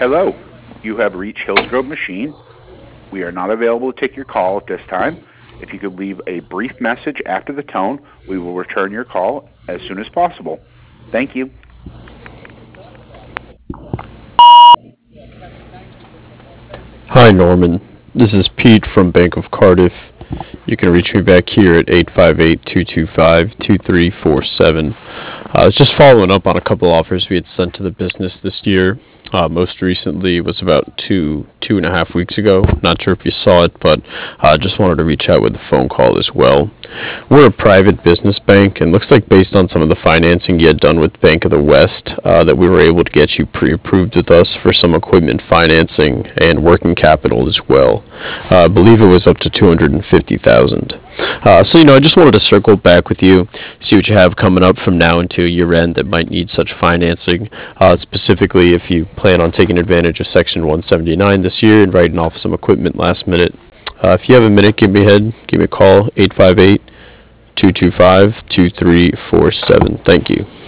Hello, you have reached Hillsgrove Machine. We are not available to take your call at this time. If you could leave a brief message after the tone, we will return your call as soon as possible. Thank you. Hi, Norman. This is Pete from Bank of Cardiff. You can reach me back here at 858-225-2347. I was just following up on a couple offers we had sent to the business this year. Most recently was about two and a half weeks ago. Not sure if you saw it, but just wanted to reach out with a phone call as well. We're a private business bank, and looks like based on some of the financing you had done with Bank of the West, that we were able to get you pre-approved with us for some equipment financing and working capital as well. I believe it was up to $250,000. I just wanted to circle back with you, see what you have coming up from now until year end that might need such financing. Specifically, if you plan on taking advantage of Section 179 this year and writing off some equipment last minute. If you have a minute, give me a call, 858-225-2347. Thank you.